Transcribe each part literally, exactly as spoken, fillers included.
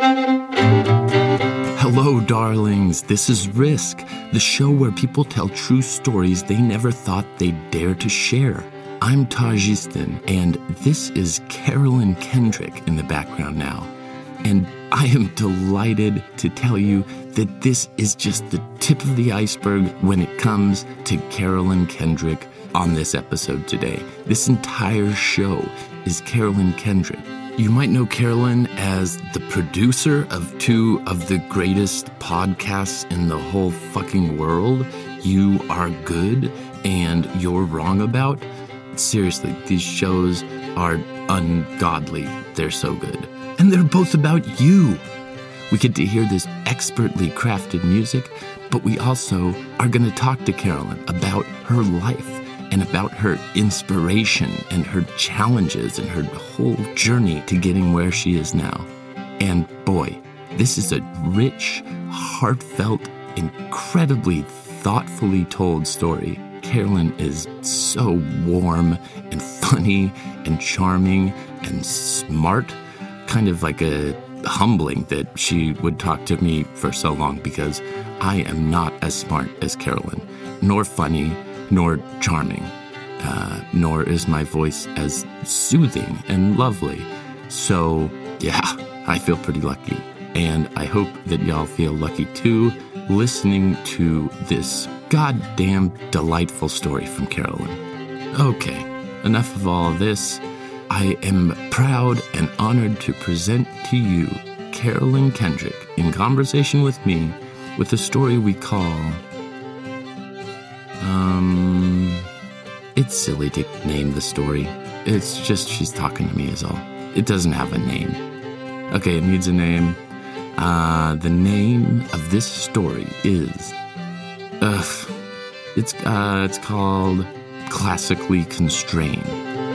Hello, darlings. This is Risk, the show where people tell true stories they never thought they'd dare to share. I'm Taj Easton, and this is Carolyn Kendrick in the background now. And I am delighted to tell you that this is just the tip of the iceberg when it comes to Carolyn Kendrick on this episode today. This entire show is Carolyn Kendrick. You might know Carolyn as the producer of two of the greatest podcasts in the whole fucking world, You Are Good and You're Wrong About. Seriously, these shows are ungodly. They're so good. And they're both about you. We get to hear this expertly crafted music, but we also are going to talk to Carolyn about her life and about her inspiration and her challenges and her whole journey to getting where she is now. And boy, this is a rich, heartfelt, incredibly thoughtfully told story. Carolyn is so warm and funny and charming and smart, kind of like a humbling that she would talk to me for so long because I am not as smart as Carolyn, nor funny, nor charming, uh, nor is my voice as soothing and lovely. So, yeah, I feel pretty lucky. And I hope that y'all feel lucky too, listening to this goddamn delightful story from Carolyn. Okay, enough of all this. I am proud and honored to present to you Carolyn Kendrick in conversation with me with a story we call... Um... It's silly to name the story. It's just she's talking to me is all. It doesn't have a name. Okay, it needs a name. Uh, the name of this story is... Ugh. It's, uh, it's called Classically Constrained.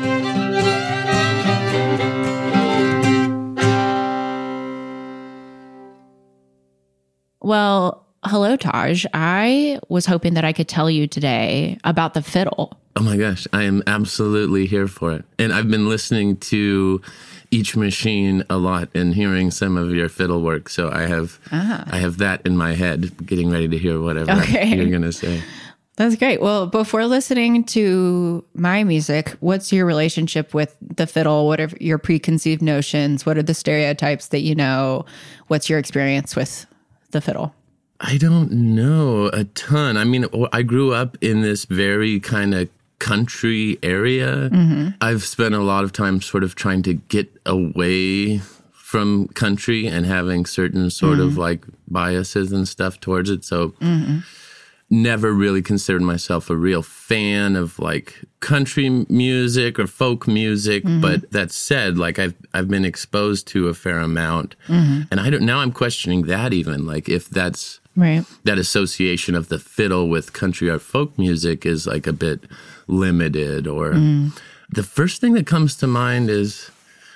Well, hello, Taj. I was hoping that I could tell you today about the fiddle. Oh my gosh, I am absolutely here for it. And I've been listening to Each Machine a lot and hearing some of your fiddle work. So I have ah. I have that in my head, getting ready to hear whatever okay. you're going to say. That's great. Well, before listening to my music, what's your relationship with the fiddle? What are your preconceived notions? What are the stereotypes that you know? What's your experience with the fiddle? I don't know a ton. I mean, I grew up in this very kind of country area. Mm-hmm. I've spent a lot of time sort of trying to get away from country and having certain sort mm-hmm. of like biases and stuff towards it. So mm-hmm. never really considered myself a real fan of like country music or folk music. Mm-hmm. But that said, like I've I've been exposed to a fair amount. Mm-hmm. And I don't now I'm questioning that even, like if that's right. that association of the fiddle with country or folk music is like a bit limited. Or mm. the first thing that comes to mind is,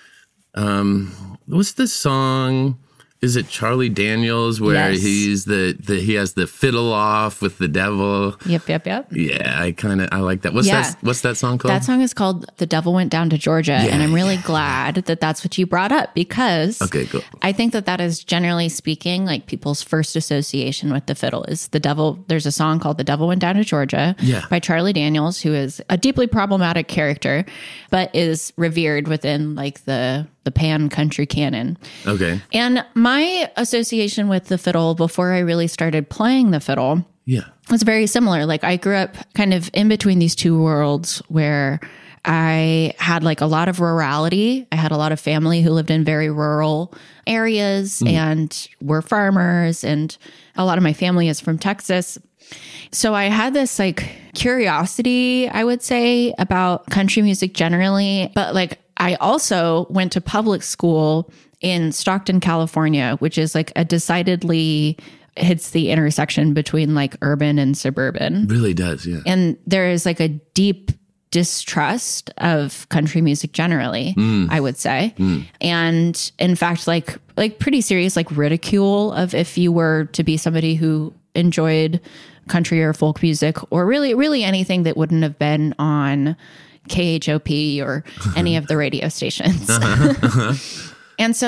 um, what's the song? Is it Charlie Daniels where yes. he's the, the he has the fiddle off with the devil? Yep, yep, yep. Yeah, I kind of I like that. What's yeah. that? What's that song called? That song is called "The Devil Went Down to Georgia," yeah, and I'm really yeah. glad that that's what you brought up because okay, cool. I think that that is generally speaking like people's first association with the fiddle is the devil. There's a song called "The Devil Went Down to Georgia" yeah. by Charlie Daniels, who is a deeply problematic character, but is revered within like the the pan country canon. Okay. And my association with the fiddle before I really started playing the fiddle yeah. was very similar. Like I grew up kind of in between these two worlds where I had like a lot of rurality. I had a lot of family who lived in very rural areas mm. and were farmers. And a lot of my family is from Texas. So I had this like curiosity, I would say, about country music generally. But like I also went to public school in Stockton, California, which is like a decidedly hits the intersection between like urban and suburban. Really does, yeah. And there is like a deep distrust of country music generally, mm. I would say. Mm. And in fact, like like pretty serious like ridicule of if you were to be somebody who enjoyed country or folk music or really, really anything that wouldn't have been on K H O P or any of the radio stations. uh-huh, uh-huh. And so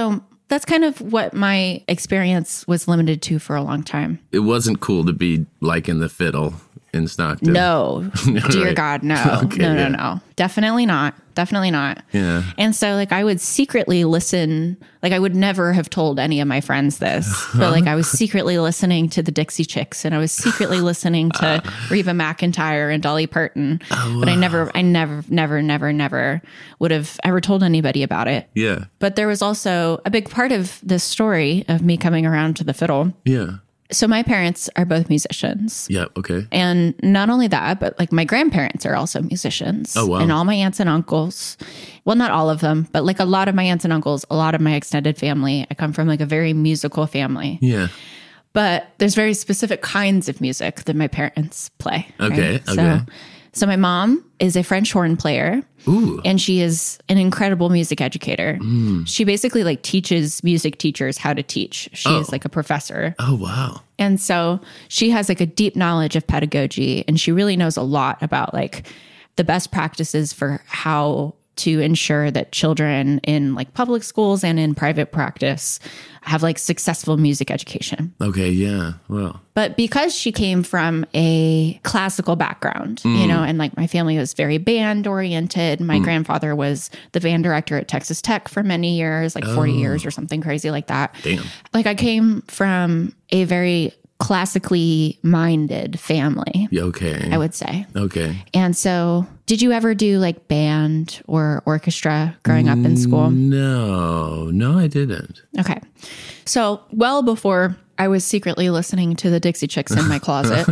that's kind of what my experience was limited to for a long time. It wasn't cool to be like in the fiddle in Stockton. No, dear Right. God, no, Okay, no, no, yeah. no, definitely not. Definitely not. Yeah. And so like I would secretly listen, like I would never have told any of my friends this, but like I was secretly listening to the Dixie Chicks and I was secretly listening to Reba McEntire and Dolly Parton. Oh, but I never, I never, never, never, never would have ever told anybody about it. Yeah. But there was also a big part of this story of me coming around to the fiddle. Yeah. So my parents are both musicians. Yeah. Okay. And not only that, but like my grandparents are also musicians. Oh, wow. And all my aunts and uncles, well, not all of them, but like a lot of my aunts and uncles, a lot of my extended family. I come from like a very musical family. Yeah. But there's very specific kinds of music that my parents play. Okay, right? okay. So, so my mom is a French horn player. Ooh. And she is an incredible music educator. Mm. She basically like teaches music teachers how to teach. She Oh. is like a professor. Oh, wow. And so she has like a deep knowledge of pedagogy and she really knows a lot about like the best practices for how to ensure that children in like public schools and in private practice have like successful music education. Okay. Yeah. Well. But because she came from a classical background, you know, and like my family was very band oriented. My grandfather was the band director at Texas Tech for many years, like forty years or something crazy like that. Damn. Like I came from a very classically minded family, Yeah. Okay. I would say. Okay. And so did you ever do like band or orchestra growing up in school? No. No, I didn't. Okay. So, well before I was secretly listening to the Dixie Chicks in my closet,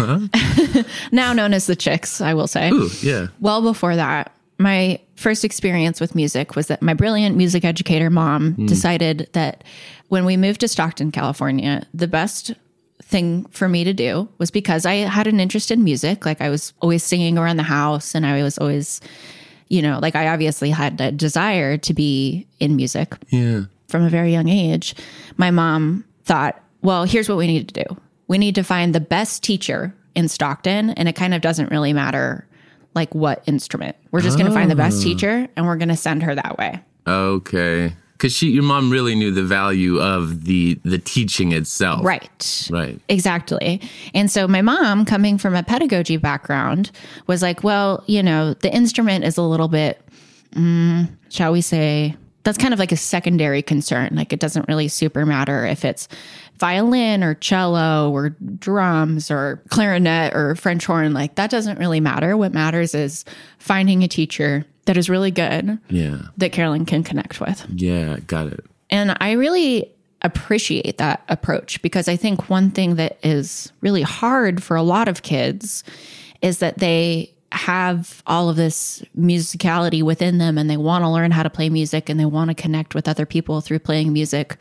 now known as the Chicks, I will say. Ooh. Yeah. Well before that, my first experience with music was that my brilliant music educator mom decided that when we moved to Stockton, California, the best thing for me to do was because I had an interest in music. Like I was always singing around the house and I was always, you know, like I obviously had a desire to be in music Yeah. from a very young age. My mom thought, well, here's what we need to do. We need to find the best teacher in Stockton. And it kind of doesn't really matter like what instrument. We're just going to find the best teacher and we're going to send her that way. Okay. Because she, your mom really knew the value of the the teaching itself. Right. Right. Exactly. And so my mom, coming from a pedagogy background, was like, well, you know, the instrument is a little bit, mm, shall we say, that's kind of like a secondary concern. Like it doesn't really super matter if it's violin or cello or drums or clarinet or French horn. Like that doesn't really matter. What matters is finding a teacher that is really good Yeah. that Carolyn can connect with. Yeah. Got it. And I really appreciate that approach because I think one thing that is really hard for a lot of kids is that they have all of this musicality within them and they want to learn how to play music and they want to connect with other people through playing music.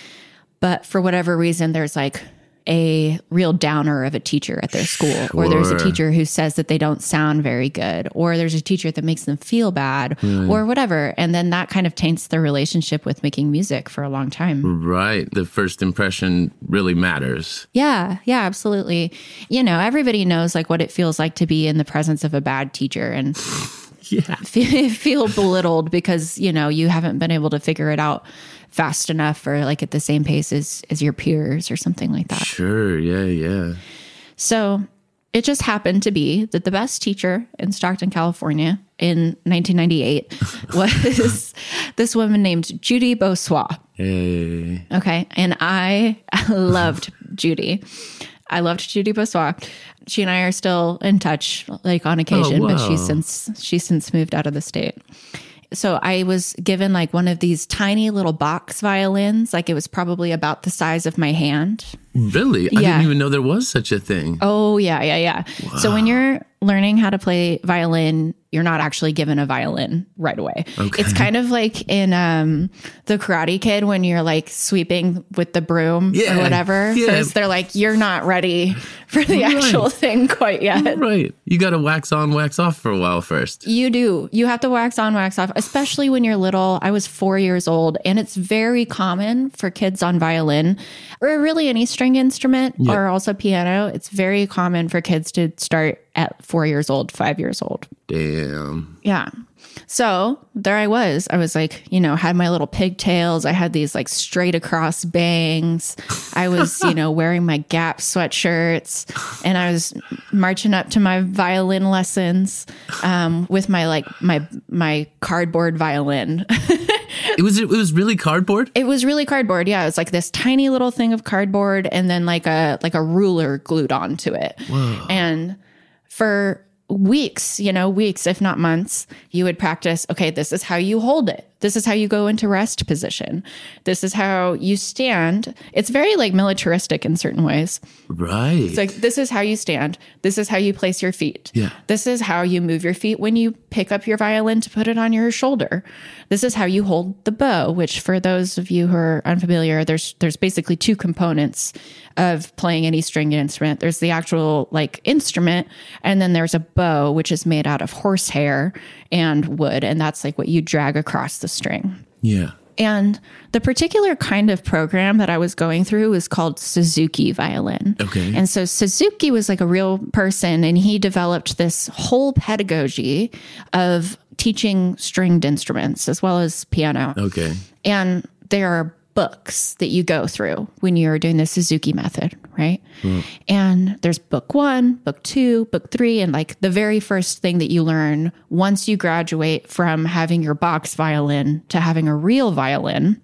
But for whatever reason, there's like a real downer of a teacher at their school, or there's a Sure. teacher who says that they don't sound very good, or there's a teacher that makes them feel bad, or whatever. And then that kind of taints their relationship with making music for a long time. Right. The first impression really matters. Yeah, yeah, absolutely. You know, everybody knows like what it feels like to be in the presence of a bad teacher and Yeah. fe- feel belittled because, you know, you haven't been able to figure it out fast enough or like at the same pace as, as your peers or something like that. Sure. Yeah. Yeah. So it just happened to be that the best teacher in Stockton, California in nineteen ninety-eight was this woman named Judy Beausois. Hey. Okay. And I loved Judy. I loved Judy Beausois. She and I are still in touch like on occasion, Oh, but she's wow. since she's since moved out of the state. So I was given like one of these tiny little box violins, like it was probably about the size of my hand. Really? I Yeah. didn't even know there was such a thing. Oh, yeah, yeah, yeah. So when you're learning how to play violin, you're not actually given a violin right away. Okay. It's kind of like in um, The Karate Kid when you're like sweeping with the broom Yeah, or whatever. yeah. First, they're like, you're not ready for the Right. actual thing quite yet. Right. You got to wax on, wax off for a while first. You do. You have to wax on, wax off, especially when you're little. I was four years old, and it's very common for kids on violin or really any string instrument Yeah. or also piano. It's very common for kids to start at four years old, five years old. Damn. Yeah. So there I was. I was like, you know, had my little pigtails. I had these like straight across bangs. I was, you know, wearing my Gap sweatshirts, and I was marching up to my violin lessons um, with my like my my cardboard violin. It was it was really cardboard? It was really cardboard. Yeah, it was like this tiny little thing of cardboard, and then like a like a ruler glued onto it. Whoa. And for weeks, you know, weeks, if not months, you would practice, okay, this is how you hold it. This is how you go into rest position. This is how you stand. It's very like militaristic in certain ways. Right. It's like, this is how you stand. This is how you place your feet. Yeah. This is how you move your feet when you pick up your violin to put it on your shoulder. This is how you hold the bow, which for those of you who are unfamiliar, there's there's basically two components of playing any stringed instrument. There's the actual like instrument, and then there's a bow, which is made out of horsehair and wood, and that's like what you drag across the string. Yeah. And the particular kind of program that I was going through was called Suzuki violin. Okay. And so Suzuki was like a real person, and he developed this whole pedagogy of teaching stringed instruments as well as piano. Okay. And there are books that you go through when you're doing the Suzuki method, right? Mm. And there's book one, book two, book three, and like the very first thing that you learn once you graduate from having your box violin to having a real violin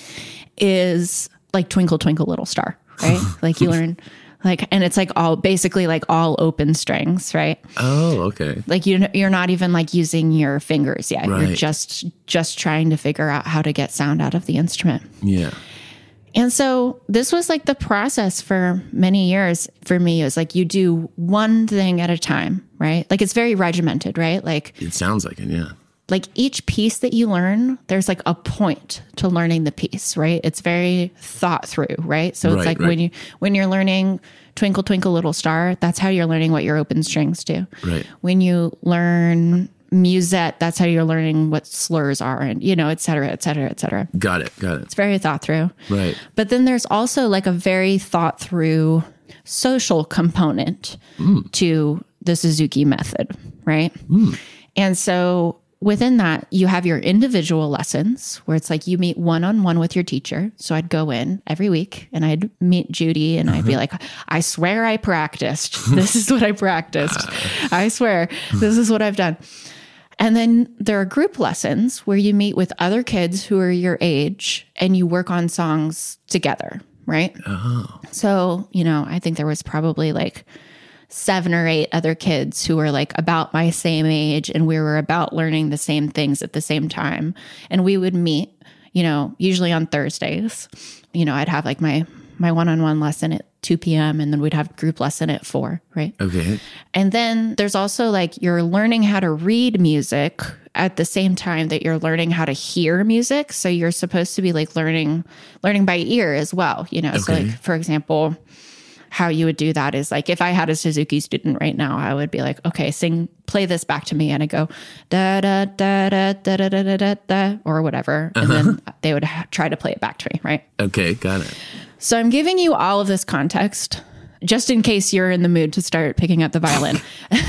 is like Twinkle, Twinkle, Little Star, right? Like you learn like, and it's like all basically like all open strings, right? Oh, okay. Like you, you're not even like using your fingers yet. Right. You're just, just trying to figure out how to get sound out of the instrument. Yeah. And so this was like the process for many years for me. It was like you do one thing at a time, right? Like it's very regimented, right? Like it sounds like it, yeah. Like each piece that you learn, there's like a point to learning the piece, right? It's very thought through, right? So it's right, like right. when you when you're learning Twinkle Twinkle Little Star, that's how you're learning what your open strings do. Right. When you learn musette, that's how you're learning what slurs are, and you know, et cetera, et cetera, et cetera. Got it. Got it. It's very thought through. Right. But then there's also like a very thought through social component mm. to the Suzuki method, right? Mm. And so within that, you have your individual lessons where it's like you meet one-on-one with your teacher. So I'd go in every week and I'd meet Judy and uh-huh. I'd be like, I swear I practiced. This is what I practiced. I swear this is what I've done. And then there are group lessons where you meet with other kids who are your age and you work on songs together, right? Oh. So, you know, I think there was probably like seven or eight other kids who were like about my same age, and we were about learning the same things at the same time. And we would meet, you know, usually on Thursdays. You know, I'd have like my my one-on-one lesson at two p.m. and then we'd have group lesson at four, right? Okay. And then there's also like you're learning how to read music at the same time that you're learning how to hear music. So you're supposed to be like learning learning by ear as well, you know. Okay. So like, for example, how you would do that is like, if I had a Suzuki student right now, I would be like, okay, sing, play this back to me. And I go, da, da, da, da, da, da, da, da, da, or whatever. And uh-huh. then they would ha- try to play it back to me. Right. Okay. Got it. So I'm giving you all of this context just in case you're in the mood to start picking up the violin.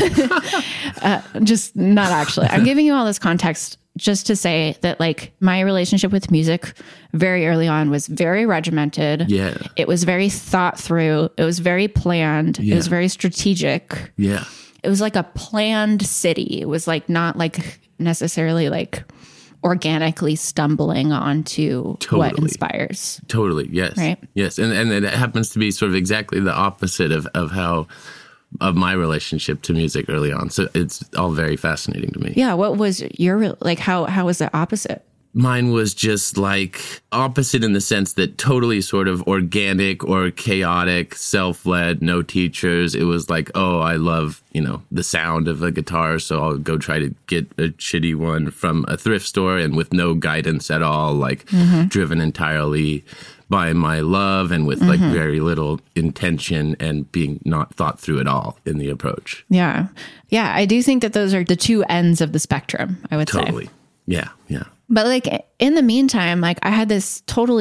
uh, just not actually. I'm giving you all this context just to say that like my relationship with music very early on was very regimented. Yeah. It was very thought through. It was very planned. Yeah. It was very strategic. Yeah. It was like a planned city. It was like not like necessarily like organically stumbling onto totally. What inspires. Totally. Yes. Right. Yes. And and it happens to be sort of exactly the opposite of, of how of my relationship to music early on. So it's all very fascinating to me. Yeah. What was your, like, how, how was the opposite? Mine was just like opposite in the sense that totally sort of organic or chaotic, self-led, no teachers. It was like, oh, I love, you know, the sound of a guitar, so I'll go try to get a shitty one from a thrift store, and with no guidance at all, like mm-hmm. driven entirely by my love and with mm-hmm. like very little intention and being not thought through at all in the approach. Yeah. Yeah. I do think that those are the two ends of the spectrum, I would totally. say. Totally. Yeah. Yeah. But like in the meantime, like I had this totally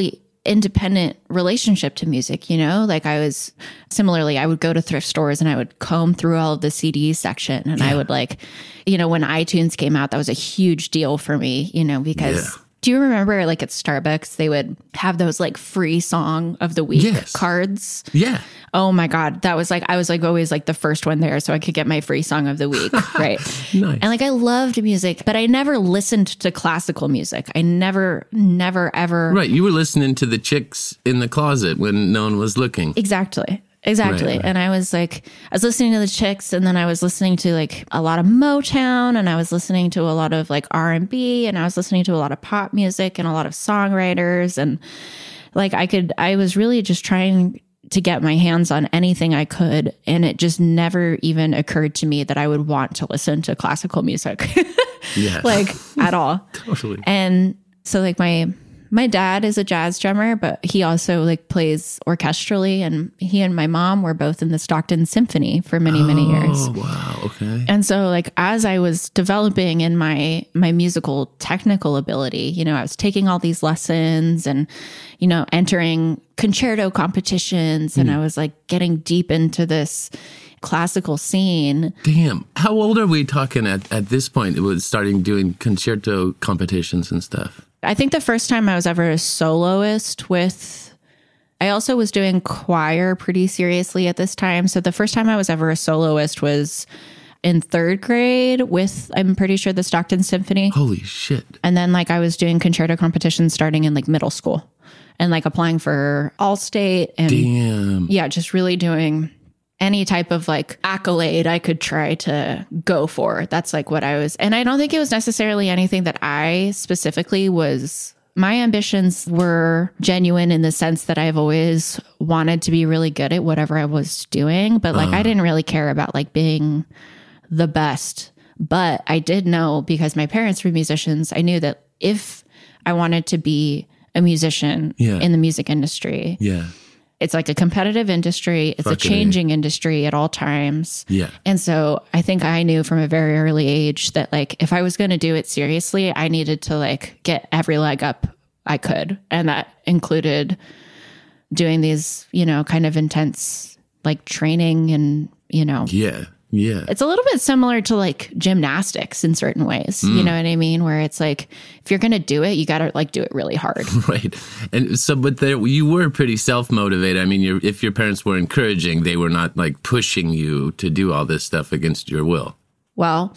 independent relationship to music, you know? Like I was similarly, I would go to thrift stores and I would comb through all of the C D section and yeah. I would like, you know, when iTunes came out, that was a huge deal for me, you know, because yeah. do you remember like at Starbucks, they would have those like free song of the week yes. cards? Yeah. Oh my God. That was like, I was like always like the first one there so I could get my free song of the week. Right. Nice. And like, I loved music, but I never listened to classical music. I never, never, ever. Right. You were listening to the chicks in the closet when no one was looking. Exactly. Exactly. Right, right. And I was like, I was listening to the Chicks and then I was listening to like a lot of Motown and I was listening to a lot of like R and B and I was listening to a lot of pop music and a lot of songwriters. And like I could, I was really just trying to get my hands on anything I could. And it just never even occurred to me that I would want to listen to classical music. Yeah. Like at all. Totally. And so like my, My dad is a jazz drummer, but he also like plays orchestrally, and he and my mom were both in the Stockton Symphony for many, many oh, years. Wow. Okay. And so like as I was developing in my my musical technical ability, you know, I was taking all these lessons and, you know, entering concerto competitions, and mm. I was like getting deep into this classical scene. Damn. How old are we talking at, at this point? It was starting doing concerto competitions and stuff. I think the first time I was ever a soloist with, I also was doing choir pretty seriously at this time. So the first time I was ever a soloist was in third grade with, I'm pretty sure, the Stockton Symphony. Holy shit. And then like I was doing concerto competitions starting in like middle school and like applying for Allstate and Damn. Yeah, just really doing any type of like accolade I could try to go for. That's like what I was. And I don't think it was necessarily anything that I specifically was. My ambitions were genuine in the sense that I've always wanted to be really good at whatever I was doing. But like, uh. I didn't really care about like being the best. But I did know, because my parents were musicians, I knew that if I wanted to be a musician yeah. in the music industry, yeah. it's like a competitive industry. It's Fucking a changing a. industry at all times. Yeah. And so I think I knew from a very early age that like, if I was going to do it seriously, I needed to like get every leg up I could. And that included doing these, you know, kind of intense like training and, you know. Yeah. Yeah. It's a little bit similar to like gymnastics in certain ways. Mm. You know what I mean? Where it's like, if you're going to do it, you got to like do it really hard. Right. And so, but there, you were pretty self-motivated. I mean, you're, if your parents were encouraging, they were not like pushing you to do all this stuff against your will. Well,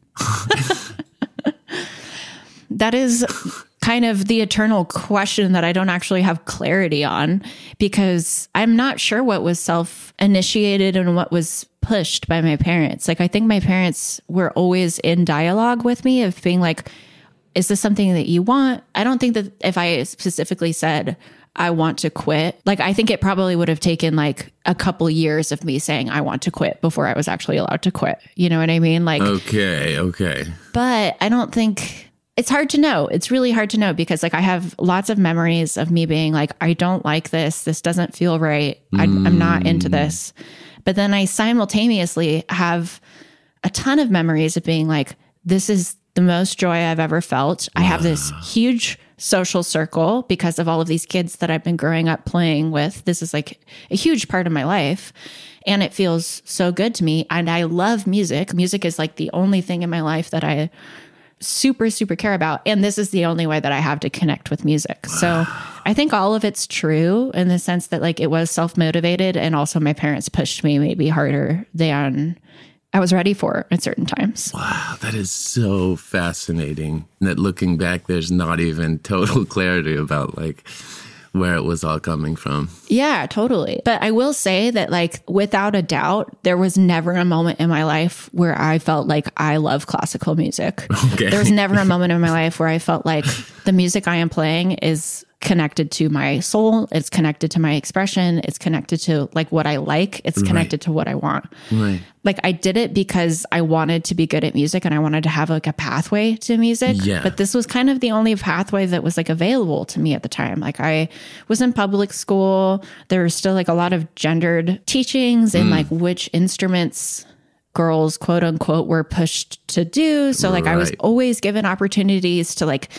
that is kind of the eternal question that I don't actually have clarity on, because I'm not sure what was self-initiated and what was pushed by my parents. Like, I think my parents were always in dialogue with me of being like, is this something that you want? I don't think that if I specifically said, I want to quit, like, I think it probably would have taken like a couple years of me saying, I want to quit before I was actually allowed to quit. You know what I mean? Like, okay, okay. But I don't think... It's hard to know. It's really hard to know because like I have lots of memories of me being like, I don't like this. This doesn't feel right. I, mm. I'm not into this. But then I simultaneously have a ton of memories of being like, this is the most joy I've ever felt. Wow. I have this huge social circle because of all of these kids that I've been growing up playing with. This is like a huge part of my life. And it feels so good to me. And I love music. Music is like the only thing in my life that I super, super care about. And this is the only way that I have to connect with music. Wow. So I think all of it's true in the sense that like it was self-motivated, and also my parents pushed me maybe harder than I was ready for at certain times. Wow, that is so fascinating that looking back, there's not even total clarity about like where it was all coming from. Yeah, totally. But I will say that like, without a doubt, there was never a moment in my life where I felt like I love classical music. Okay. There was never a moment in my life where I felt like the music I am playing is connected to my soul. It's connected to my expression. It's connected to like what I like. It's connected right. to what I want. Right. Like I did it because I wanted to be good at music and I wanted to have like a pathway to music. Yeah. But this was kind of the only pathway that was like available to me at the time. Like I was in public school. There was still like a lot of gendered teachings and mm. like which instruments girls, quote unquote, were pushed to do. So like right. I was always given opportunities to like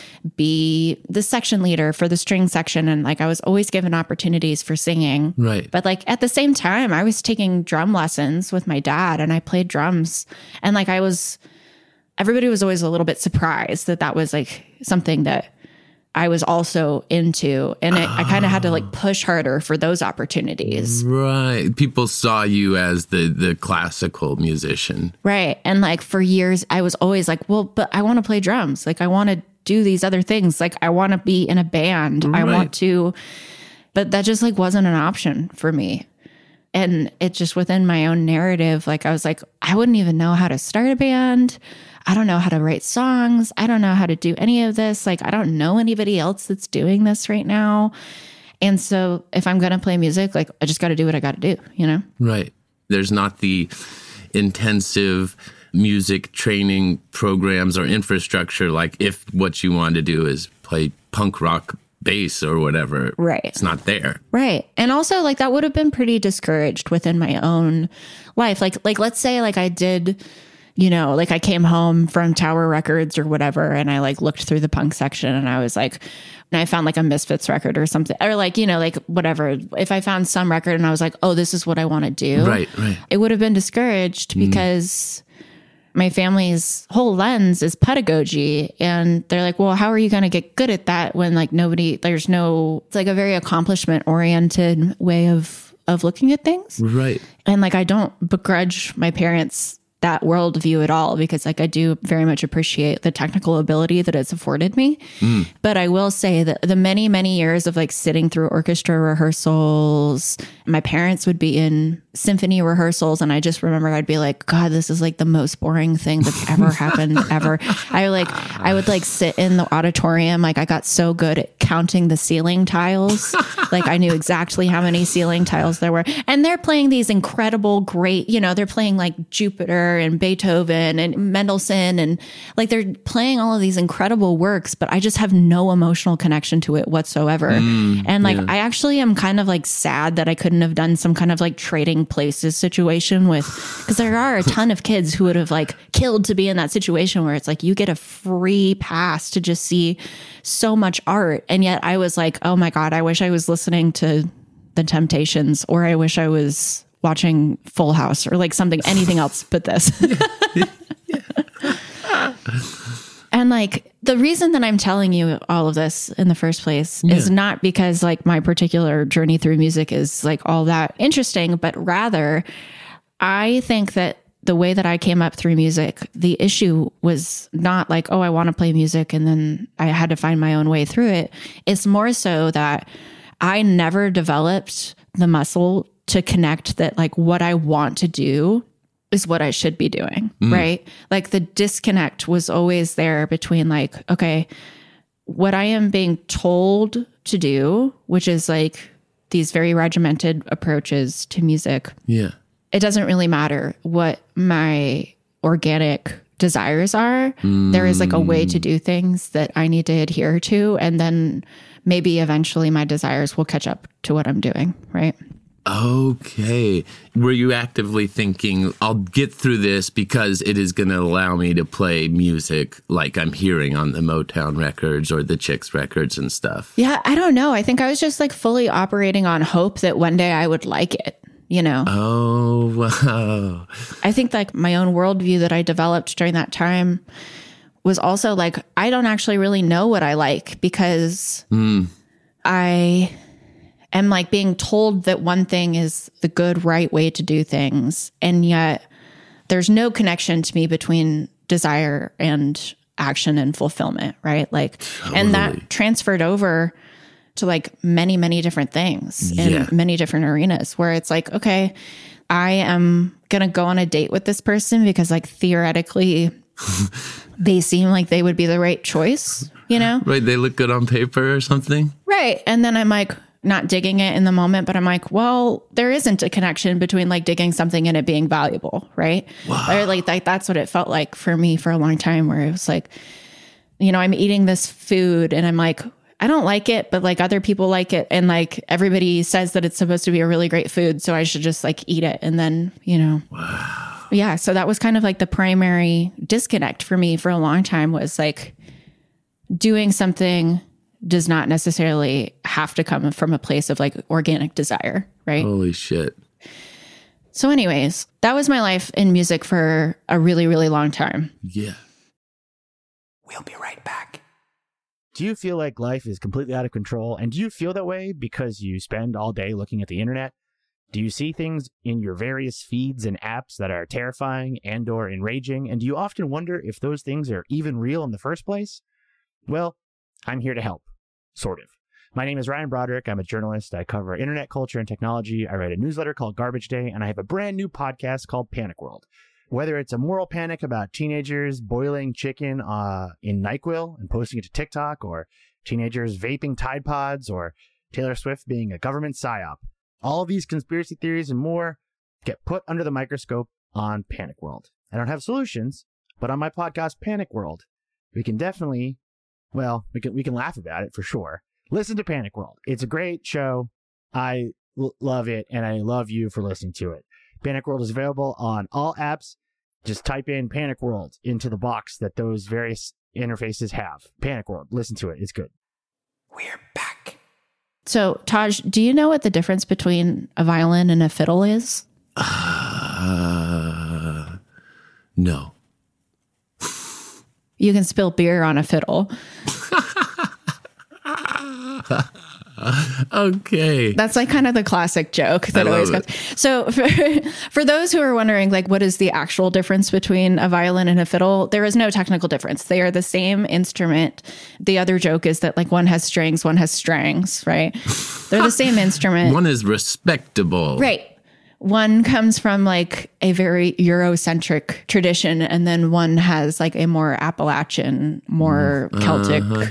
be the section leader for the string section. And like I was always given opportunities for singing. Right. But like at the same time, I was taking drum lessons with my dad and I played drums. And like I was, everybody was always a little bit surprised that that was like something that I was also into. And it, oh. I kind of had to like push harder for those opportunities. Right. People saw you as the, the classical musician. Right. And like for years, I was always like, well, but I want to play drums. Like I want to do these other things. Like I want to be in a band. Right. I want to, but that just like wasn't an option for me. And it just within my own narrative, like I was like, I wouldn't even know how to start a band. I don't know how to write songs. I don't know how to do any of this. Like, I don't know anybody else that's doing this right now. And so if I'm going to play music, like, I just got to do what I got to do, you know? Right. There's not the intensive music training programs or infrastructure. Like if what you want to do is play punk rock bass or whatever. Right. It's not there. Right. And also like that would have been pretty discouraged within my own life. Like, like, let's say like I did, you know, like I came home from Tower Records or whatever, and I like looked through the punk section and I was like, and I found like a Misfits record or something, or like, you know, like whatever. If I found some record and I was like, oh, this is what I want to do. Right, right. It would have been discouraged because mm. my family's whole lens is pedagogy. And they're like, well, how are you going to get good at that when like nobody, there's no, it's like a very accomplishment oriented way of, of looking at things. Right. And like, I don't begrudge my parents that worldview at all, because like I do very much appreciate the technical ability that it's afforded me. Mm. But I will say that the many, many years of like sitting through orchestra rehearsals, my parents would be in symphony rehearsals. And I just remember I'd be like, God, this is like the most boring thing that's ever happened ever. I like, I would like sit in the auditorium. Like I got so good at counting the ceiling tiles. Like I knew exactly how many ceiling tiles there were. And they're playing these incredible, great, you know, they're playing like Jupiter and Beethoven and Mendelssohn, and like they're playing all of these incredible works, but I just have no emotional connection to it whatsoever. Mm, and like, yeah. I actually am kind of like sad that I couldn't have done some kind of like trading places situation with, because there are a ton of kids who would have like killed to be in that situation where it's like you get a free pass to just see so much art. And yet I was like, oh my God, I wish I was listening to The Temptations, or I wish I was watching Full House, or like something, anything else but this. And like the reason that I'm telling you all of this in the first place yeah. is not because like my particular journey through music is like all that interesting, but rather I think that the way that I came up through music, the issue was not like, oh, I want to play music and then I had to find my own way through it. It's more so that I never developed the muscle to connect that like what I want to do is what I should be doing, mm. right? Like the disconnect was always there between like, okay, what I am being told to do, which is like these very regimented approaches to music. Yeah. It doesn't really matter what my organic desires are. Mm. There is like a way to do things that I need to adhere to. And then maybe eventually my desires will catch up to what I'm doing, right? Okay. Were you actively thinking, I'll get through this because it is going to allow me to play music like I'm hearing on the Motown records or the Chicks records and stuff? Yeah, I don't know. I think I was just like fully operating on hope that one day I would like it, you know? Oh, wow. I think like my own worldview that I developed during that time was also like, I don't actually really know what I like because mm. I... am like being told that one thing is the good, right way to do things. And yet there's no connection to me between desire and action and fulfillment, right? Like, totally. And that transferred over to like many, many different things in yeah. many different arenas where it's like, okay, I am going to go on a date with this person because like theoretically they seem like they would be the right choice, you know? Right. They look good on paper or something. Right. And then I'm like, not digging it in the moment, but I'm like, well, there isn't a connection between like digging something and it being valuable, right? Wow. Or like, like that's what it felt like for me for a long time, where it was like, you know, I'm eating this food and I'm like, I don't like it, but like other people like it. And like everybody says that it's supposed to be a really great food. So I should just like eat it. And then, you know, wow. yeah, so that was kind of like the primary disconnect for me for a long time, was like doing something does not necessarily have to come from a place of like organic desire, right? Holy shit. So anyways, that was my life in music for a really, really long time. Yeah. We'll be right back. Do you feel like life is completely out of control? And do you feel that way because you spend all day looking at the internet? Do you see things in your various feeds and apps that are terrifying and or enraging? And do you often wonder if those things are even real in the first place? Well, I'm here to help. Sort of. My name is Ryan Broderick. I'm a journalist. I cover internet culture and technology. I write a newsletter called Garbage Day, and I have a brand new podcast called Panic World. Whether it's a moral panic about teenagers boiling chicken uh, in NyQuil and posting it to TikTok, or teenagers vaping Tide Pods, or Taylor Swift being a government psyop, all of these conspiracy theories and more get put under the microscope on Panic World. I don't have solutions, but on my podcast, Panic World, we can definitely, well, we can we can laugh about it for sure. Listen to Panic World. It's a great show. I l- love it, and I love you for listening to it. Panic World is available on all apps. Just type in Panic World into the box that those various interfaces have. Panic World. Listen to it. It's good. We're back. So, Taj, do you know what the difference between a violin and a fiddle is? Uh, no. You can spill beer on a fiddle. Okay. That's like kind of the classic joke that I always love goes. So for, for those who are wondering, like, what is the actual difference between a violin and a fiddle? There is no technical difference. They are the same instrument. The other joke is that like one has strings, one has strangs, right? They're the same instrument. One is respectable. Right. One comes from like a very Eurocentric tradition, and then one has like a more Appalachian, more Celtic, uh-huh.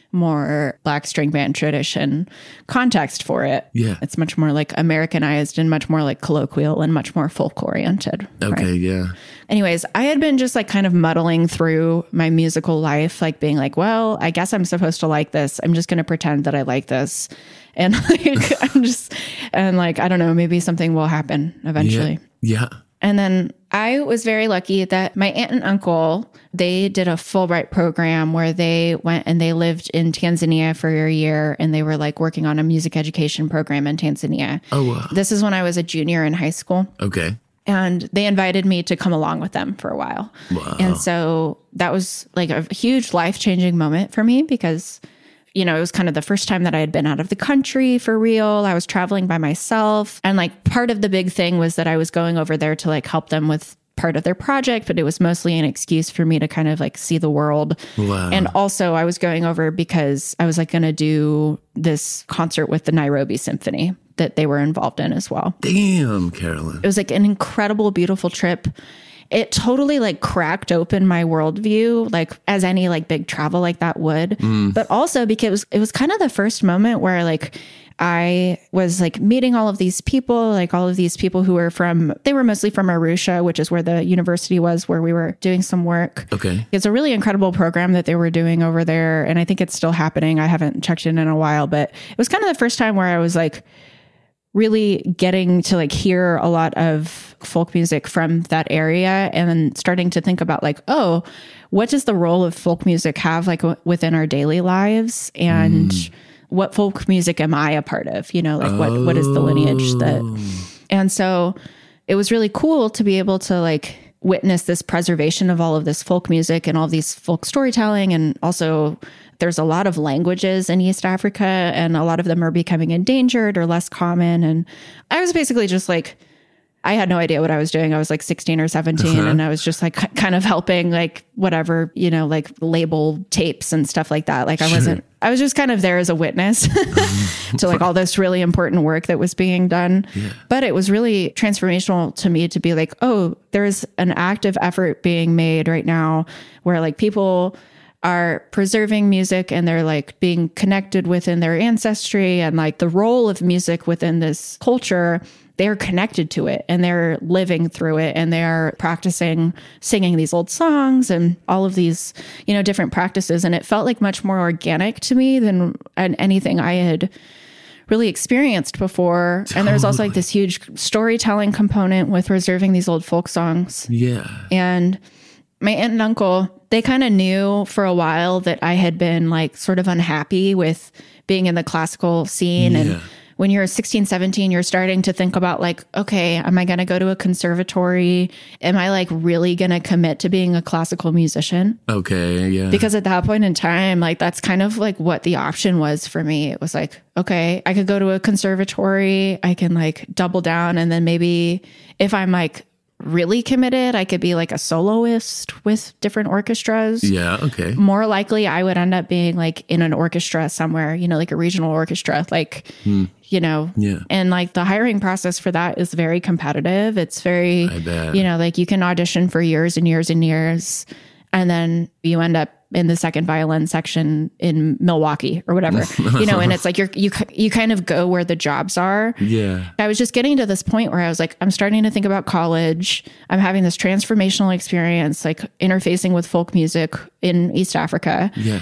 more black string band tradition context for it. Yeah. It's much more like Americanized and much more like colloquial and much more folk oriented. Okay, right? Yeah. Anyways, I had been just like kind of muddling through my musical life, like being like, well, I guess I'm supposed to like this. I'm just going to pretend that I like this. And like, I'm just, and like, I don't know, maybe something will happen eventually. Yeah. yeah. And then I was very lucky that my aunt and uncle, they did a Fulbright program where they went and they lived in Tanzania for a year, and they were like working on a music education program in Tanzania. Oh, wow. This is when I was a junior in high school. Okay. And they invited me to come along with them for a while. Wow. And so that was like a huge life-changing moment for me because, you know, it was kind of the first time that I had been out of the country for real. I was traveling by myself. And like part of the big thing was that I was going over there to like help them with part of their project, but it was mostly an excuse for me to kind of like see the world. Wow. And also I was going over because I was like going to do this concert with the Nairobi Symphony that they were involved in as well. Damn, Carolyn. It was like an incredible, beautiful trip. It totally like cracked open my worldview, like as any like big travel like that would. Mm. But also because it was, it was kind of the first moment where like I was like meeting all of these people, like all of these people who were from, they were mostly from Arusha, which is where the university was, where we were doing some work. Okay. It's a really incredible program that they were doing over there. And I think it's still happening. I haven't checked in in a while, but it was kind of the first time where I was like, really getting to like hear a lot of folk music from that area and then starting to think about like, oh, what does the role of folk music have like w- within our daily lives? And mm. what folk music am I a part of? You know, like oh. what, what is the lineage that, and so it was really cool to be able to like witness this preservation of all of this folk music and all these folk storytelling. And also there's a lot of languages in East Africa and a lot of them are becoming endangered or less common. And I was basically just like, I had no idea what I was doing. I was like sixteen or seventeen uh-huh. and I was just like k- kind of helping like whatever, you know, like label tapes and stuff like that. Like I sure. wasn't, I was just kind of there as a witness to like all this really important work that was being done. Yeah. But it was really transformational to me to be like, oh, there's an active effort being made right now where like people are preserving music and they're like being connected within their ancestry and like the role of music within this culture. They're connected to it and they're living through it and they're practicing singing these old songs and all of these, you know, different practices. And it felt like much more organic to me than anything I had really experienced before. Totally. And there's also like this huge storytelling component with reserving these old folk songs. Yeah. And my aunt and uncle, they kind of knew for a while that I had been like sort of unhappy with being in the classical scene. Yeah. And when you're sixteen, seventeen, you're starting to think about like, okay, am I going to go to a conservatory? Am I like really going to commit to being a classical musician? Okay, yeah. Because at that point in time, like that's kind of like what the option was for me. It was like, okay, I could go to a conservatory. I can like double down. And then maybe if I'm like really committed, I could be like a soloist with different orchestras. Yeah, okay. More likely, I would end up being like in an orchestra somewhere, you know, like a regional orchestra, like, hmm. you know, yeah. And like the hiring process for that is very competitive. It's very, I bet. you know, like you can audition for years and years and years, and then you end up in the second violin section in Milwaukee or whatever, you know, and it's like you're, you, you kind of go where the jobs are. Yeah. I was just getting to this point where I was like, I'm starting to think about college. I'm having this transformational experience, like interfacing with folk music in East Africa. Yeah.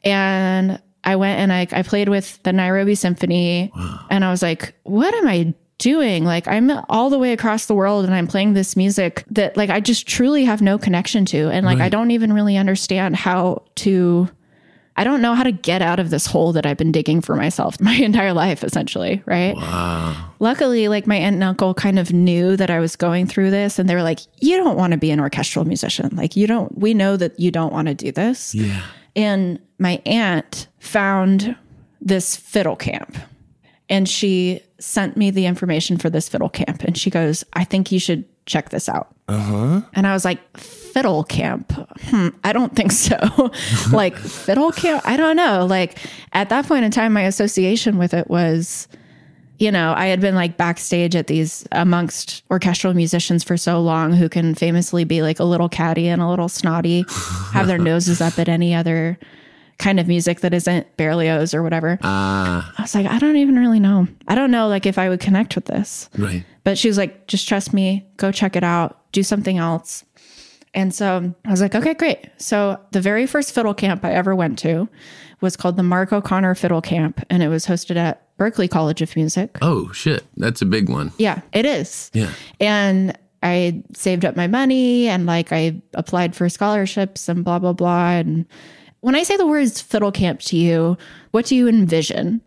And I went and I, I played with the Nairobi Symphony. Wow. And I was like, what am I doing? Like I'm all the way across the world and I'm playing this music that like I just truly have no connection to. And like, right. I don't even really understand how to, I don't know how to get out of this hole that I've been digging for myself my entire life, essentially. Right. Wow. Luckily, like my aunt and uncle kind of knew that I was going through this, and they were like, you don't want to be an orchestral musician. Like you don't, we know that you don't want to do this. Yeah. And my aunt found this fiddle camp. And she sent me the information for this fiddle camp. And she goes, I think you should check this out. Uh-huh. And I was like, fiddle camp? Hmm, I don't think so. Like fiddle camp? I don't know. Like at that point in time, my association with it was, you know, I had been like backstage at these amongst orchestral musicians for so long who can famously be like a little catty and a little snotty, have their noses up at any other kind of music that isn't Berlioz or whatever. Uh, I was like, I don't even really know. I don't know like if I would connect with this. Right. But she was like, just trust me, go check it out, do something else. And so I was like, okay, great. So the very first fiddle camp I ever went to was called the Mark O'Connor Fiddle Camp. And it was hosted at Berklee College of Music. Oh, shit. That's a big one. Yeah, it is. Yeah. And I saved up my money and like I applied for scholarships and blah, blah, blah. And when I say the words fiddle camp to you, what do you envision?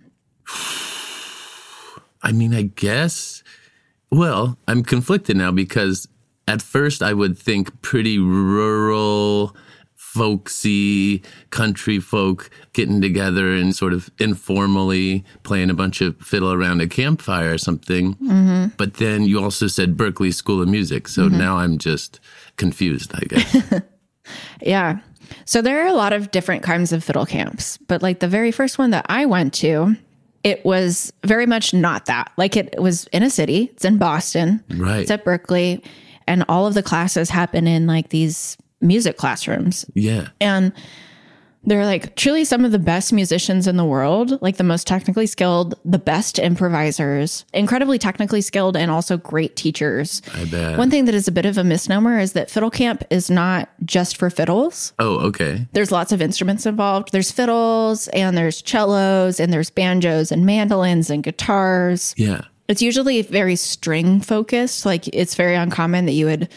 I mean, I guess, well, I'm conflicted now because at first I would think pretty rural, folksy, country folk getting together and sort of informally playing a bunch of fiddle around a campfire or something. Mm-hmm. But then you also said Berklee School of Music. So mm-hmm. now I'm just confused, I guess. Yeah. So there are a lot of different kinds of fiddle camps, but like the very first one that I went to, it was very much not that. Like it was in a city, it's in Boston, right? It's at Berklee, and all of the classes happen in like these music classrooms. Yeah. And they're like truly some of the best musicians in the world, like the most technically skilled, the best improvisers, incredibly technically skilled, and also great teachers. I bet. One thing that is a bit of a misnomer is that fiddle camp is not just for fiddles. Oh, okay. There's lots of instruments involved. There's fiddles and there's cellos and there's banjos and mandolins and guitars. Yeah. It's usually very string focused. Like it's very uncommon that you would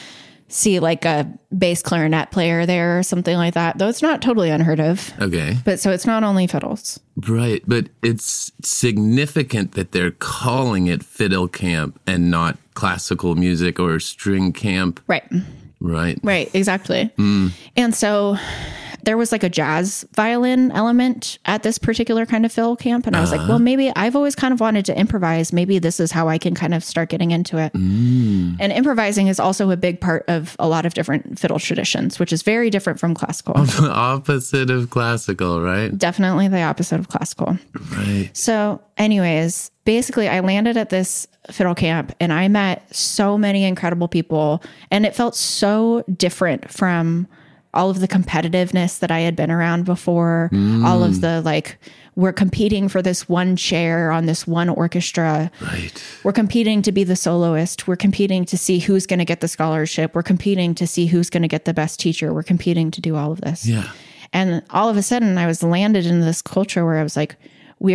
see like a bass clarinet player there or something like that, though it's not totally unheard of. Okay. But so it's not only fiddles. Right. But it's significant that they're calling it fiddle camp and not classical music or string camp. Right. Right. Right. Exactly. Mm. And so there was like a jazz violin element at this particular kind of fiddle camp. And I was uh-huh. like, well, maybe I've always kind of wanted to improvise. Maybe this is how I can kind of start getting into it. Mm. And improvising is also a big part of a lot of different fiddle traditions, which is very different from classical. Opposite of classical, right? Definitely the opposite of classical. Right. So anyways, basically I landed at this fiddle camp and I met so many incredible people, and it felt so different from all of the competitiveness that I had been around before, mm. all of the like, we're competing for this one chair on this one orchestra. Right. We're competing to be the soloist. We're competing to see who's going to get the scholarship. We're competing to see who's going to get the best teacher. We're competing to do all of this. Yeah. And all of a sudden I was landed in this culture where I was like, we are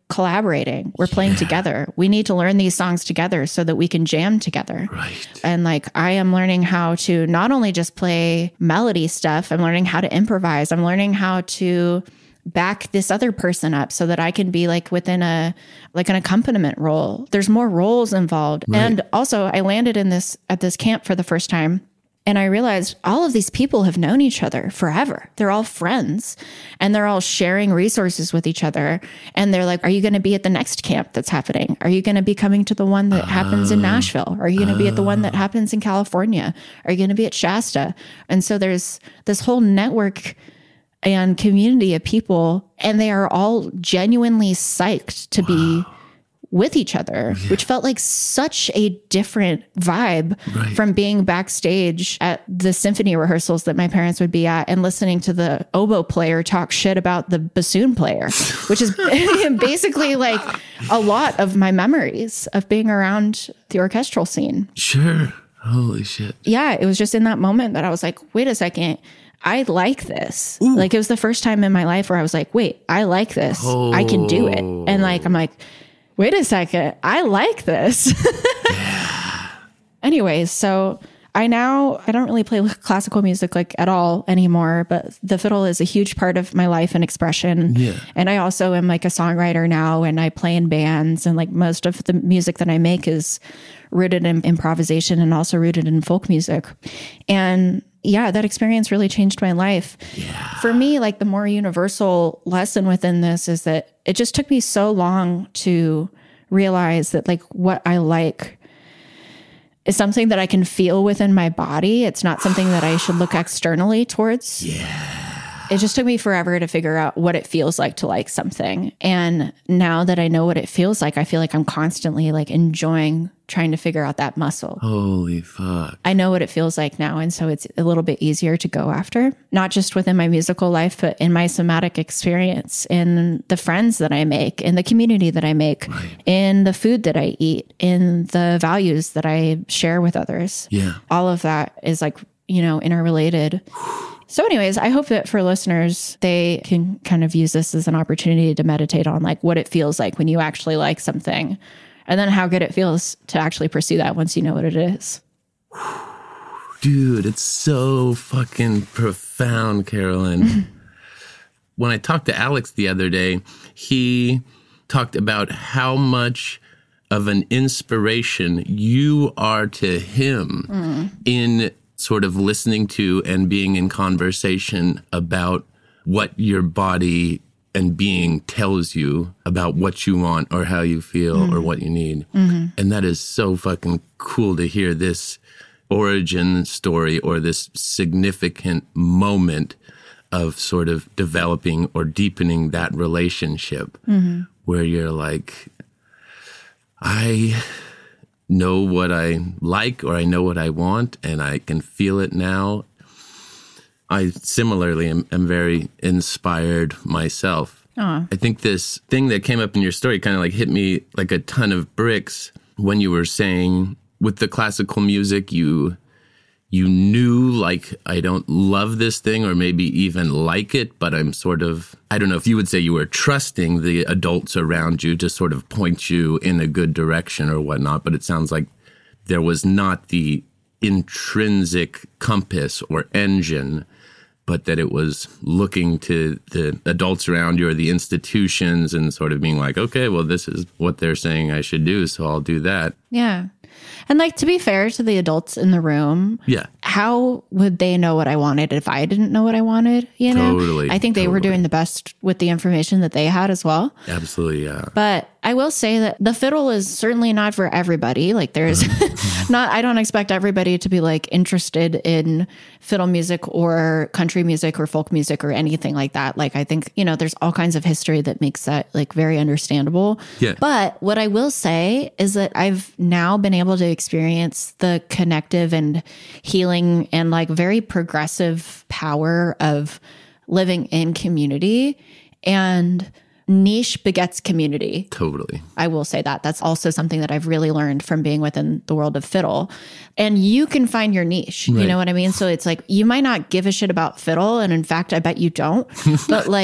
collaborating. We're playing Yeah. together. We need to learn these songs together so that we can jam together. Right. And like, I am learning how to not only just play melody stuff, I'm learning how to improvise. I'm learning how to back this other person up so that I can be like within a, like an accompaniment role. There's more roles involved. Right. And also I landed in this, at this camp for the first time. And I realized all of these people have known each other forever. They're all friends and they're all sharing resources with each other. And they're like, are you going to be at the next camp that's happening? Are you going to be coming to the one that happens in Nashville? Are you going to be at the one that happens in California? Are you going to be at Shasta? And so there's this whole network and community of people, and they are all genuinely psyched to be with each other, yeah. which felt like such a different vibe right. from being backstage at the symphony rehearsals that my parents would be at and listening to the oboe player talk shit about the bassoon player, which is basically like a lot of my memories of being around the orchestral scene. Sure. Holy shit. Yeah, it was just in that moment that I was like, wait a second. I like this. Ooh. Like, it was the first time in my life where I was like, wait, I like this. Oh. I can do it. And like, I'm like, wait a second, I like this. yeah. Anyways, so I now, I don't really play classical music like at all anymore, but the fiddle is a huge part of my life and expression. Yeah. And I also am like a songwriter now, and I play in bands, and like most of the music that I make is rooted in improvisation and also rooted in folk music. And yeah, that experience really changed my life. Yeah. For me, like the more universal lesson within this is that it just took me so long to realize that like what I like is something that I can feel within my body. It's not something that I should look externally towards. Yeah. It just took me forever to figure out what it feels like to like something. And now that I know what it feels like, I feel like I'm constantly like enjoying trying to figure out that muscle. Holy fuck. I know what it feels like now. And so it's a little bit easier to go after, not just within my musical life, but in my somatic experience, in the friends that I make, in the community that I make, right. in the food that I eat, in the values that I share with others. Yeah. All of that is like, you know, interrelated. So anyways, I hope that for listeners, they can kind of use this as an opportunity to meditate on like what it feels like when you actually like something, and then how good it feels to actually pursue that once you know what it is. Dude, it's so fucking profound, Carolyn. When I talked to Alex the other day, he talked about how much of an inspiration you are to him mm. in sort of listening to and being in conversation about what your body and being tells you about what you want or how you feel mm-hmm. or what you need. Mm-hmm. And that is so fucking cool to hear this origin story or this significant moment of sort of developing or deepening that relationship mm-hmm. where you're like, I know what I like or I know what I want and I can feel it now. I similarly am, am very inspired myself. Aww. I think this thing that came up in your story kind of like hit me like a ton of bricks when you were saying with the classical music, you you knew like, I don't love this thing or maybe even like it, but I'm sort of, I don't know if you would say you were trusting the adults around you to sort of point you in a good direction or whatnot, but it sounds like there was not the intrinsic compass or engine, but that it was looking to the adults around you or the institutions and sort of being like, okay, well, this is what they're saying I should do, so I'll do that. Yeah. And like, to be fair to the adults in the room, yeah, how would they know what I wanted if I didn't know what I wanted? You know, totally, I think they totally. were doing the best with the information that they had as well. Absolutely, yeah. But I will say that the fiddle is certainly not for everybody. Like, there's not, I don't expect everybody to be like interested in fiddle music or country music or folk music or anything like that. Like, I think, you know, there's all kinds of history that makes that like very understandable. Yeah. But what I will say is that I've now been able to experience the connective and healing and like very progressive power of living in community, and niche begets community. Totally. I will say that. That's also something that I've really learned from being within the world of fiddle. And you can find your niche. Right. You know what I mean? So it's like, you might not give a shit about fiddle. And in fact, I bet you don't. But like,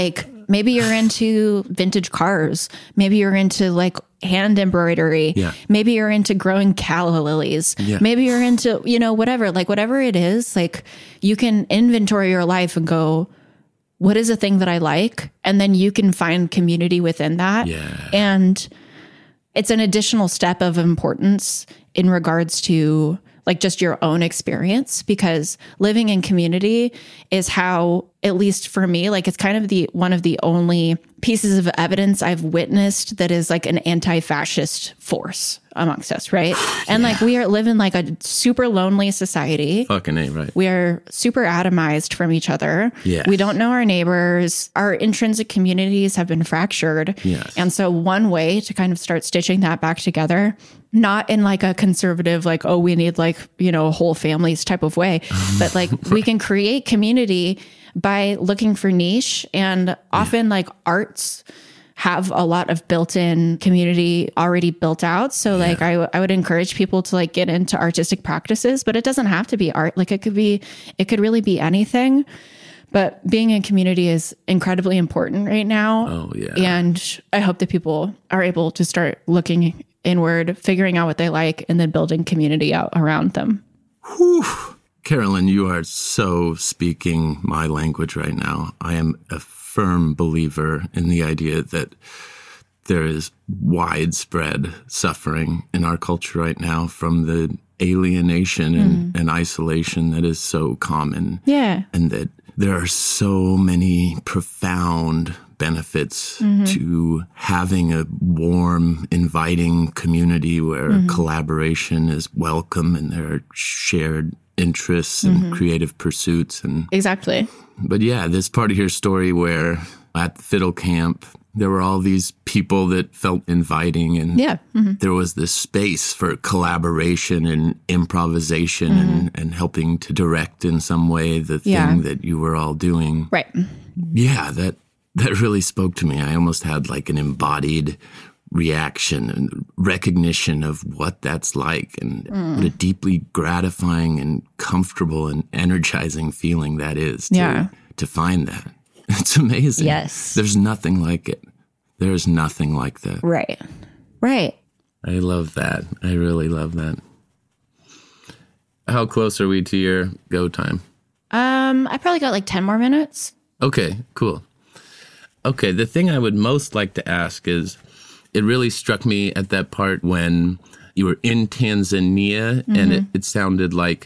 maybe you're into vintage cars. Maybe you're into like hand embroidery. Yeah. Maybe you're into growing calla lilies. Yeah. Maybe you're into, you know, whatever, like whatever it is, like you can inventory your life and go, what is a thing that I like? And then you can find community within that. Yeah. And it's an additional step of importance in regards to like just your own experience, because living in community is how, at least for me, like it's kind of the one of the only pieces of evidence I've witnessed that is like an anti-fascist force amongst us, right? And like we are living like a super lonely society. Fucking A, right. We are super atomized from each other. Yes. We don't know our neighbors. Our intrinsic communities have been fractured. Yes. And so one way to kind of start stitching that back together, not in like a conservative, like, oh, we need like, you know, whole families type of way, but like right. we can create community by looking for niche, and often yeah. like arts have a lot of built-in community already built out. So yeah. like I, w- I would encourage people to like get into artistic practices, but it doesn't have to be art. Like it could be, it could really be anything. But being in community is incredibly important right now. Oh yeah. And I hope that people are able to start looking inward, figuring out what they like, and then building community out around them. Whew. Carolyn, you are so speaking my language right now. I am a firm believer in the idea that there is widespread suffering in our culture right now from the alienation and, mm. and isolation that is so common. Yeah. And that there are so many profound benefits mm-hmm. to having a warm, inviting community where mm-hmm. collaboration is welcome and there are shared interests and mm-hmm. creative pursuits. And exactly. But yeah, this part of your story where at the fiddle camp, there were all these people that felt inviting, and yeah. mm-hmm. there was this space for collaboration and improvisation mm-hmm. and, and helping to direct in some way the thing yeah. that you were all doing. Right. Yeah, that that really spoke to me. I almost had like an embodied reaction and recognition of what that's like, and mm. what a deeply gratifying and comfortable and energizing feeling that is to, yeah. to find that. It's amazing. Yes. There's nothing like it. There's nothing like that. Right. Right. I love that. I really love that. How close are we to your go time? Um, I probably got like ten more minutes. Okay, cool. Okay, the thing I would most like to ask is, it really struck me at that part when you were in Tanzania, mm-hmm. and it, it sounded like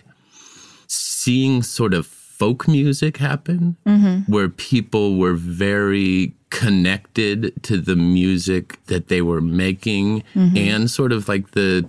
seeing sort of folk music happen, mm-hmm. where people were very connected to the music that they were making, mm-hmm. and sort of like the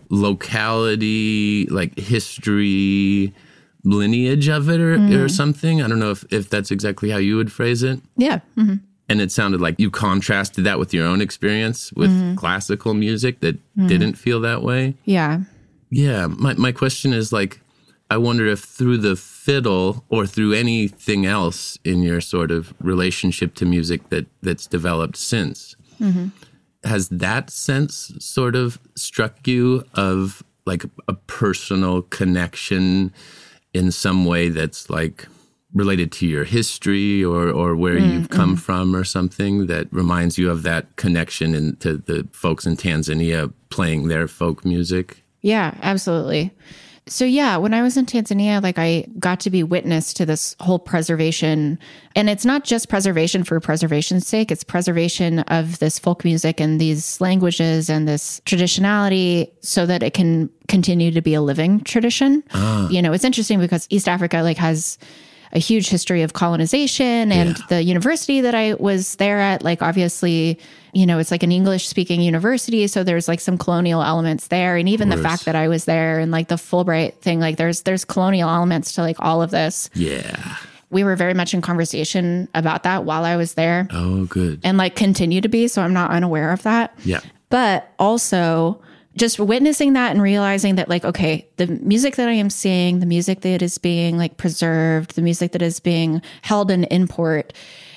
locality, like history, lineage of it or, mm-hmm. or something. I don't know if, if that's exactly how you would phrase it. Yeah. Mm-hmm. And it sounded like you contrasted that with your own experience with mm-hmm. classical music that mm-hmm. didn't feel that way. Yeah. Yeah. My my question is like, I wonder if through the fiddle or through anything else in your sort of relationship to music that, that's developed since, mm-hmm. has that sense sort of struck you of like a personal connection in some way that's like related to your history or, or where mm, you've come mm. from or something that reminds you of that connection in, to the folks in Tanzania playing their folk music? Yeah, absolutely. So yeah, when I was in Tanzania, like I got to be witness to this whole preservation, and it's not just preservation for preservation's sake, it's preservation of this folk music and these languages and this traditionality so that it can continue to be a living tradition. Ah. You know, it's interesting because East Africa like has a huge history of colonization, and yeah. the university that I was there at, like obviously, you know, it's like an English speaking university. So there's like some colonial elements there. And even the fact that I was there and like the Fulbright thing, like there's, there's colonial elements to like all of this. Yeah. We were very much in conversation about that while I was there. Oh, good. And like continue to be. So I'm not unaware of that. Yeah. But also just witnessing that and realizing that like, okay, the music that I am seeing, the music that is being like preserved, the music that is being held in import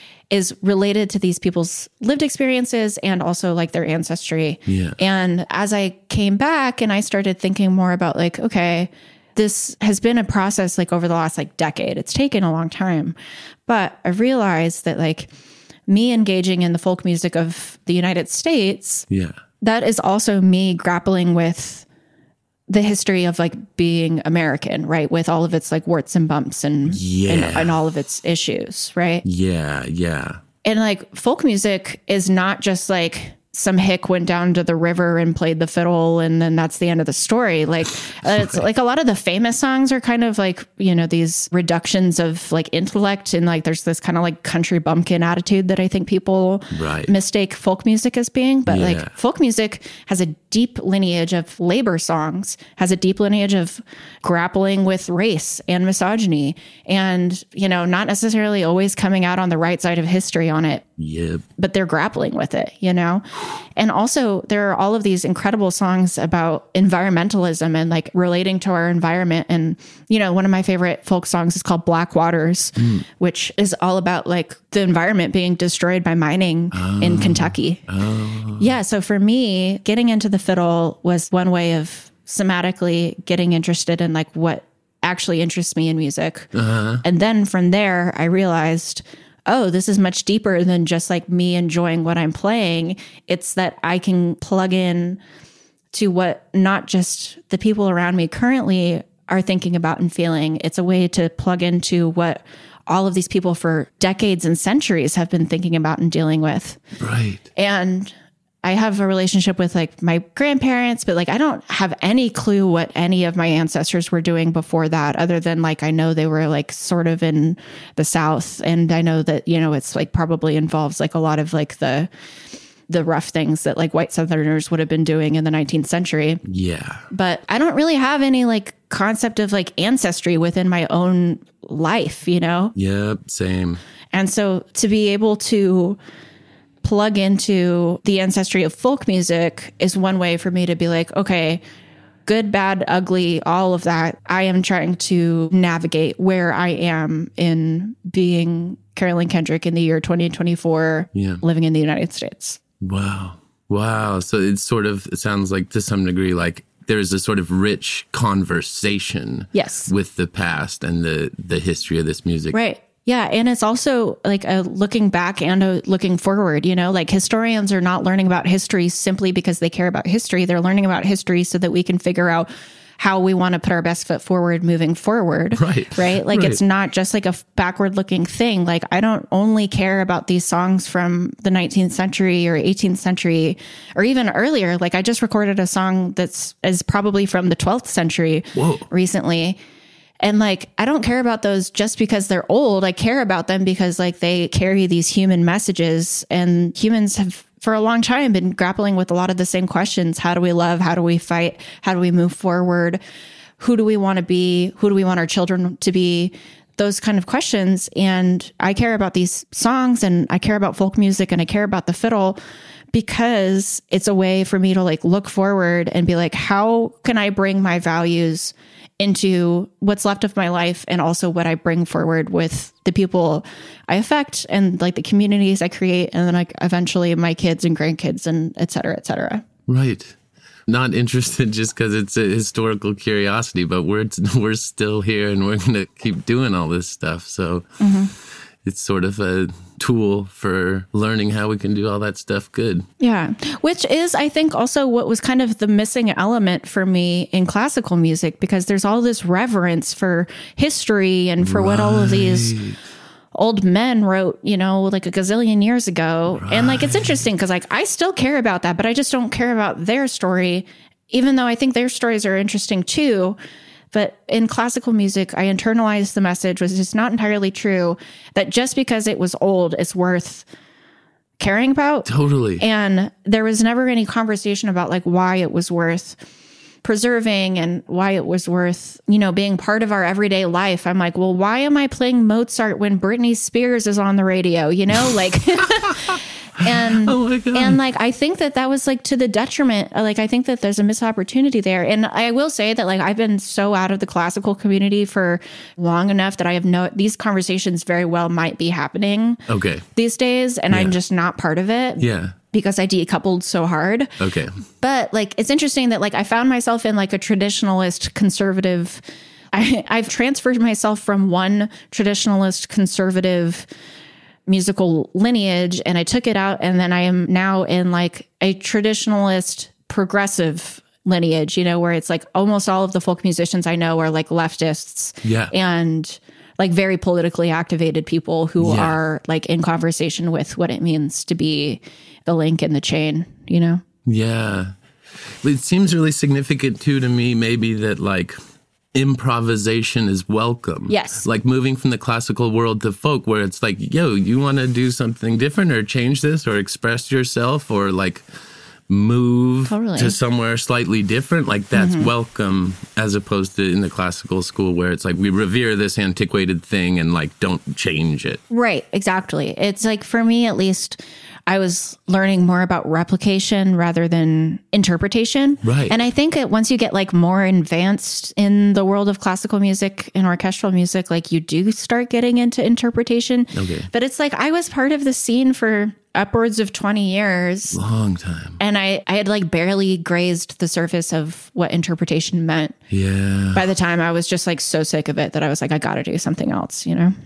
is related to these people's lived experiences and also like their ancestry. Yeah. And as I came back and I started thinking more about like, okay, this has been a process like over the last like decade. It's taken a long time, but I realized that like me engaging in the folk music of the United States, Yeah. that is also me grappling with the history of like being American, right? With all of its like warts and bumps and, Yeah. and, and all of its issues, right? Yeah. Yeah. And like folk music is not just like some hick went down to the river and played the fiddle and then that's the end of the story. Like it's like a lot of the famous songs are kind of like, you know, these reductions of like intellect, and like there's this kind of like country bumpkin attitude that I think people Right. mistake folk music as being. But Yeah. like folk music has a deep lineage of labor songs, has a deep lineage of grappling with race and misogyny, and, you know, not necessarily always coming out on the right side of history on it, Yep. but they're grappling with it, you know? And also there are all of these incredible songs about environmentalism and like relating to our environment. And, you know, one of my favorite folk songs is called Black Waters, mm. which is all about like the environment being destroyed by mining oh. in Kentucky. Oh. Yeah. So for me, getting into the fiddle was one way of somatically getting interested in like what actually interests me in music. Uh-huh. And then from there, I realized, oh, this is much deeper than just like me enjoying what I'm playing. It's that I can plug in to what not just the people around me currently are thinking about and feeling. It's a way to plug into what all of these people for decades and centuries have been thinking about and dealing with. Right. And I have a relationship with like my grandparents, but like I don't have any clue what any of my ancestors were doing before that, other than like I know they were like sort of in the South, and I know that, you know, it's like probably involves like a lot of like the the rough things that like white Southerners would have been doing in the nineteenth century. Yeah. But I don't really have any like concept of like ancestry within my own life, you know? Yep, same. And so to be able to plug into the ancestry of folk music is one way for me to be like, okay, good, bad, ugly, all of that. I am trying to navigate where I am in being Carolyn Kendrick in the year twenty twenty-four, yeah. living in the United States. Wow. Wow. So it's sort of, it sounds like to some degree, like there's a sort of rich conversation yes. with the past and the, the history of this music. Right. Yeah. And it's also like a looking back and a looking forward, you know, like historians are not learning about history simply because they care about history. They're learning about history so that we can figure out how we want to put our best foot forward moving forward. Right. Right. Like right. It's not just like a backward looking thing. Like I don't only care about these songs from the nineteenth century or eighteenth century or even earlier. Like I just recorded a song that's is probably from the twelfth century Whoa. recently. And like, I don't care about those just because they're old. I care about them because like they carry these human messages, and humans have for a long time been grappling with a lot of the same questions. How do we love? How do we fight? How do we move forward? Who do we want to be? Who do we want our children to be? Those kind of questions. And I care about these songs, and I care about folk music, and I care about the fiddle because it's a way for me to like look forward and be like, how can I bring my values into what's left of my life, and also what I bring forward with the people I affect and like the communities I create, and then like eventually my kids and grandkids and et cetera, et cetera. Right. Not interested just because it's a historical curiosity, but we're we're still here and we're going to keep doing all this stuff. So mm-hmm. it's sort of a tool for learning how we can do all that stuff good. Yeah. Which is, I think, also what was kind of the missing element for me in classical music, because there's all this reverence for history and for right. what all of these old men wrote, you know, like a gazillion years ago. Right. And like, it's interesting because like, I still care about that, but I just don't care about their story, even though I think their stories are interesting too. But in classical music, I internalized the message, which is not entirely true, that just because it was old, it's worth caring about. Totally. And there was never any conversation about like why it was worth preserving and why it was worth, you know, being part of our everyday life. I'm like, well, why am I playing Mozart when Britney Spears is on the radio? You know, like... And, oh my God. and like, I think that that was like to the detriment. Like, I think that there's a missed opportunity there. And I will say that like, I've been so out of the classical community for long enough that I have no, these conversations very well might be happening okay. these days. And yeah. I'm just not part of it. Yeah. Because I decoupled so hard. Okay. But like, it's interesting that like, I found myself in like a traditionalist conservative, I, I've transferred myself from one traditionalist conservative musical lineage and I took it out. And then I am now in like a traditionalist progressive lineage, you know, where it's like almost all of the folk musicians I know are like leftists Yeah. and like very politically activated people who Yeah. are like in conversation with what it means to be the link in the chain, you know? Yeah. It seems really significant too to me, maybe that like improvisation is welcome. Yes. Like moving from the classical world to folk where it's like, yo, you want to do something different or change this or express yourself or like move Totally. to somewhere slightly different. Like that's welcome as opposed to in the classical school where it's like we revere this antiquated thing and like don't change it. Right, exactly. It's like for me, at least, I was learning more about replication rather than interpretation. Right. And I think that once you get like more advanced in the world of classical music and orchestral music, like you do start getting into interpretation. Okay. But it's like I was part of the scene for upwards of twenty years. Long time. And I, I had like barely grazed the surface of what interpretation meant. Yeah. By the time I was just like so sick of it that I was like, I got to do something else, you know?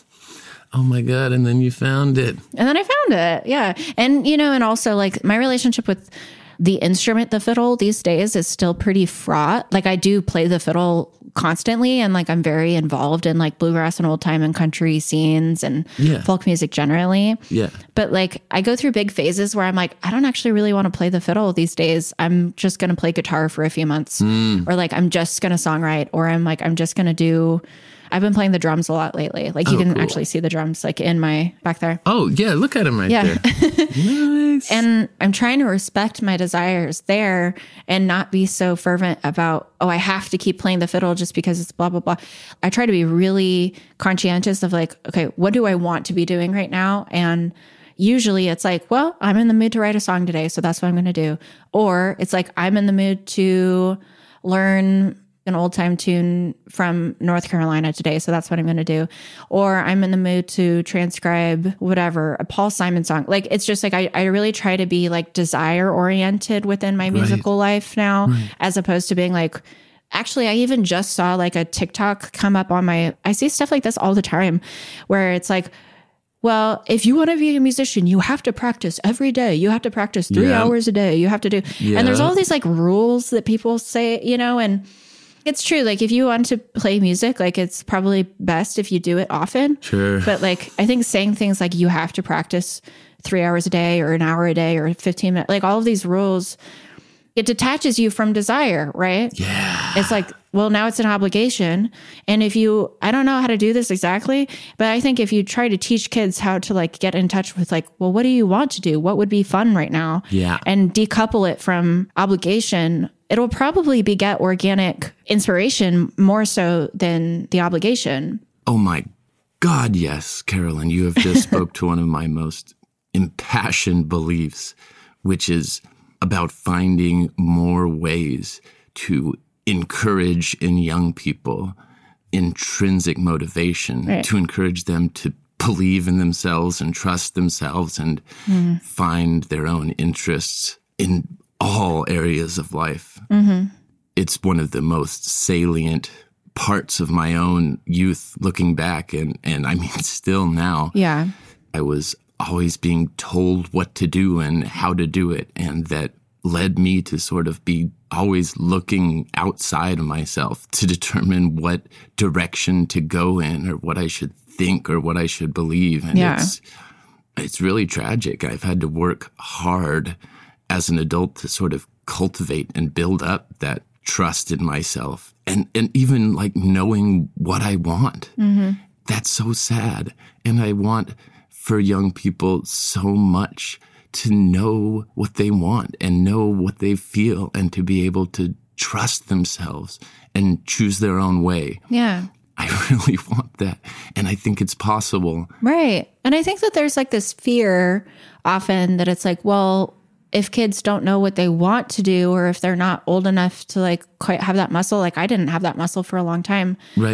Oh my God. And then you found it. And then I found it. Yeah. And, you know, and also like my relationship with the instrument, the fiddle these days is still pretty fraught. Like I do play the fiddle constantly and like I'm very involved in like bluegrass and old time and country scenes and Yeah. folk music generally. Yeah. But like I go through big phases where I'm like, I don't actually really want to play the fiddle these days. I'm just going to play guitar for a few months or like I'm just going to songwrite or I'm like, I'm just going to do, I've been playing the drums a lot lately. Like you Oh, can cool. actually see the drums like in my back there. Oh, yeah. Look at him right Yeah. there. Nice. And I'm trying to respect my desires there and not be so fervent about, oh, I have to keep playing the fiddle just because it's blah, blah, blah. I try to be really conscientious of like, okay, what do I want to be doing right now? And usually it's like, well, I'm in the mood to write a song today, so that's what I'm going to do. Or it's like, I'm in the mood to learn an old time tune from North Carolina today, so that's what I'm going to do. Or I'm in the mood to transcribe whatever, a Paul Simon song. Like it's just like I, I really try to be like desire oriented within my musical life now, Right. as opposed to being like, actually, I even just saw like a TikTok come up on my, I see stuff like this all the time where it's like, well, if you want to be a musician, you have to practice every day. You have to practice three Yeah. hours a day. You have to do, Yeah. and there's all these like rules that people say, you know, and it's true. Like if you want to play music, like it's probably best if you do it often. Sure. But like, I think saying things like you have to practice three hours a day or an hour a day or fifteen minutes, like all of these rules, it detaches you from desire, right? Yeah. It's like, well, now it's an obligation. And if you, I don't know how to do this exactly, but I think if you try to teach kids how to like get in touch with like, well, what do you want to do? What would be fun right now? Yeah. And decouple it from obligation, it'll probably beget organic inspiration more so than the obligation. Oh my God, yes, Carolyn, you have just spoke to one of my most impassioned beliefs, which is about finding more ways to encourage in young people intrinsic motivation, Right. to encourage them to believe in themselves and trust themselves and Mm-hmm. find their own interests in all areas of life. Mm-hmm. It's one of the most salient parts of my own youth looking back. And, and I mean, still now, Yeah. I was always being told what to do and how to do it. And that led me to sort of be always looking outside of myself to determine what direction to go in or what I should think or what I should believe. And Yeah. it's, it's really tragic. I've had to work hard as an adult to sort of cultivate and build up that trust in myself and, and even like knowing what I want. Mm-hmm. That's so sad. And I want for young people so much to know what they want and know what they feel and to be able to trust themselves and choose their own way. Yeah. I really want that. And I think it's possible. Right. And I think that there's like this fear often that it's like, well, if kids don't know what they want to do or if they're not old enough to like quite have that muscle, like I didn't have that muscle for a long time. Right.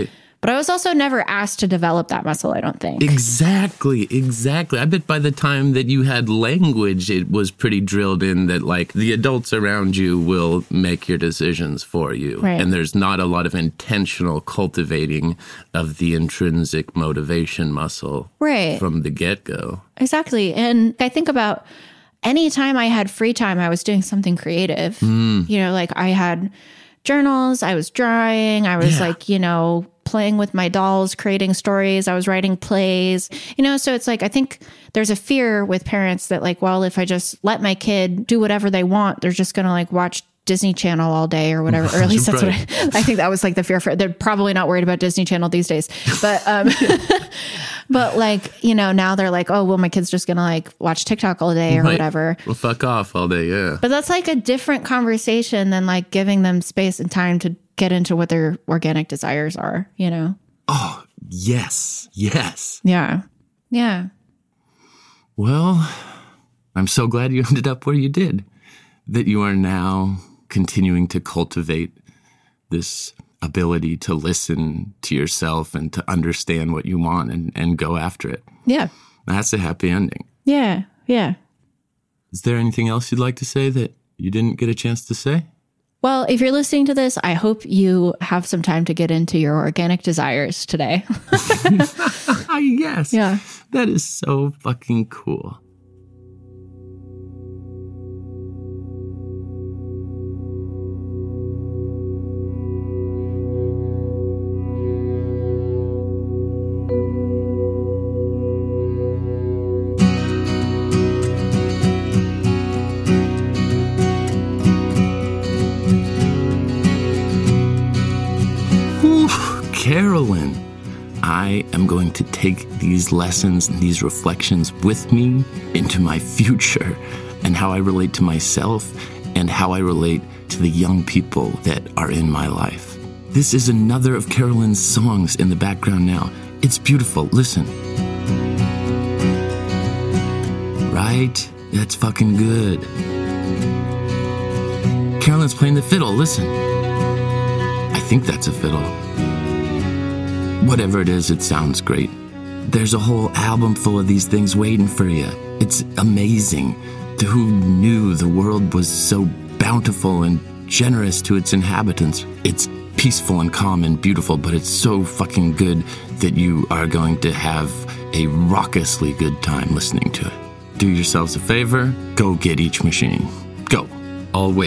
But I was also never asked to develop that muscle, I don't think. Exactly, exactly. I bet by the time that you had language, it was pretty drilled in that, like, the adults around you will make your decisions for you. Right. And there's not a lot of intentional cultivating of the intrinsic motivation muscle Right. from the get-go. Exactly. And I think about anytime I had free time, I was doing something creative. Mm. You know, like I had journals, I was drawing, I was Yeah. like, you know, playing with my dolls, creating stories, I was writing plays, you know, so it's like, I think there's a fear with parents that like, well, if I just let my kid do whatever they want, they're just going to like watch Disney Channel all day or whatever, or at least that's Right. what I, I think that was like the fear for, they're probably not worried about Disney Channel these days, but, um, but like, you know, now they're like, oh, well, my kid's just going to like watch TikTok all day or Right. whatever. Well, fuck off all day, yeah. But that's like a different conversation than like giving them space and time to get into what their organic desires are, you know? Oh, yes, yes. Yeah. Yeah. Well, I'm so glad you ended up where you did, that you are now continuing to cultivate this ability to listen to yourself and to understand what you want and, and go after it. Yeah. That's a happy ending. Yeah. Yeah. Is there anything else you'd like to say that you didn't get a chance to say? Well, if you're listening to this, I hope you have some time to get into your organic desires today. Ah, yes. Yeah. That is so fucking cool. Whew, Carolyn, I am going to take these lessons and these reflections with me into my future and how I relate to myself and how I relate to the young people that are in my life. This is another of Carolyn's songs in the background now. It's beautiful. Listen. Right? That's fucking good. Carolyn's playing the fiddle. Listen. I think that's a fiddle. Whatever it is, it sounds great. There's a whole album full of these things waiting for you. It's amazing. To who knew the world was so bountiful and generous to its inhabitants. It's peaceful and calm and beautiful, but it's so fucking good that you are going to have a raucously good time listening to it. Do yourselves a favor, go get each machine. Go. I'll wait.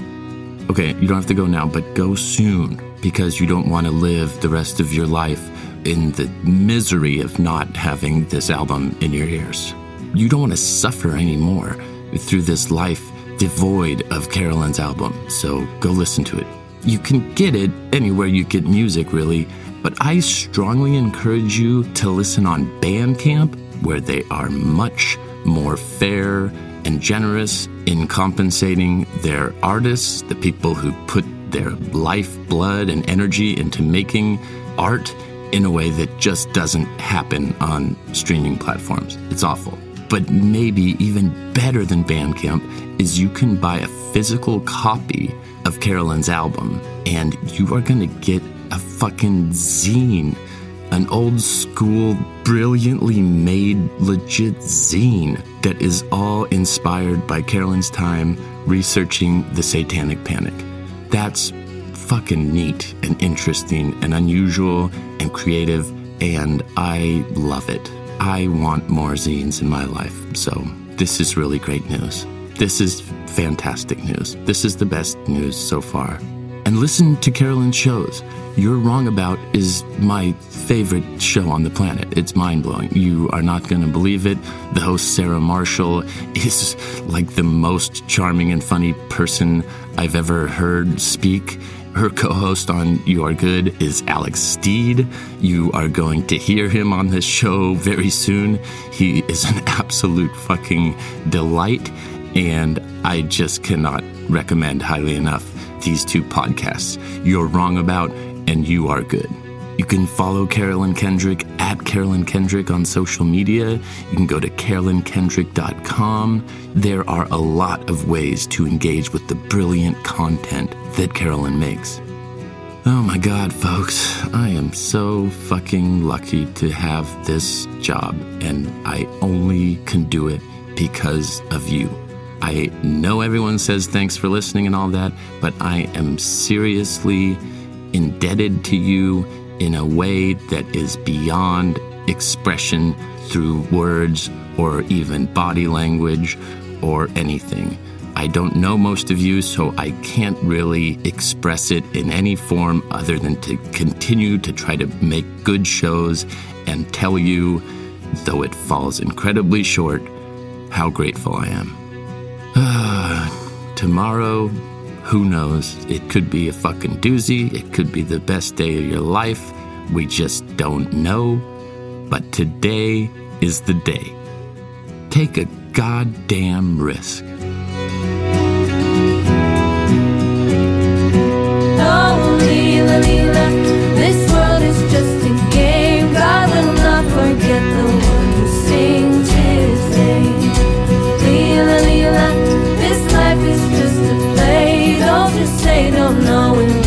Okay, you don't have to go now, but go soon, because you don't want to live the rest of your life in the misery of not having this album in your ears. You don't want to suffer anymore through this life devoid of Carolyn's album, so go listen to it. You can get it anywhere you get music, really, but I strongly encourage you to listen on Bandcamp, where they are much more fair and generous in compensating their artists, the people who put their life, blood, and energy into making art in a way that just doesn't happen on streaming platforms. It's awful. But maybe even better than Bandcamp is you can buy a physical copy of Carolyn's album, and you are going to get a fucking zine, an old school, brilliantly made, legit zine that is all inspired by Carolyn's time researching the Satanic Panic. That's fucking neat and interesting and unusual and creative, and I love it. I want more zines in my life, so this is really great news. This is fantastic news. This is the best news so far. And listen to Carolyn's shows. You're Wrong About is my favorite show on the planet. It's mind-blowing. You are not going to believe it. The host, Sarah Marshall, is like the most charming and funny person I've ever heard speak. Her co-host on You Are Good is Alex Steed. You are going to hear him on this show very soon. He is an absolute fucking delight, and I just cannot recommend highly enough these two podcasts, You're Wrong About and You Are Good. You can follow Carolyn Kendrick at Carolyn Kendrick on social media. You can go to carolyn kendrick dot com. There are a lot of ways to engage with the brilliant content that Carolyn makes. Oh my God, folks, I am so fucking lucky to have this job, and I only can do it because of you. I know everyone says thanks for listening and all that, but I am seriously indebted to you in a way that is beyond expression through words or even body language or anything. I don't know most of you, so I can't really express it in any form other than to continue to try to make good shows and tell you, though it falls incredibly short, how grateful I am. Uh, tomorrow, who knows? It could be a fucking doozy. It could be the best day of your life. We just don't know. But today is the day. Take a goddamn risk. Oh, Leela, Leela, this world is just a game. God will not forget the one who sings his name. Leela, Leela, this life is just a play. Don't just say don't know when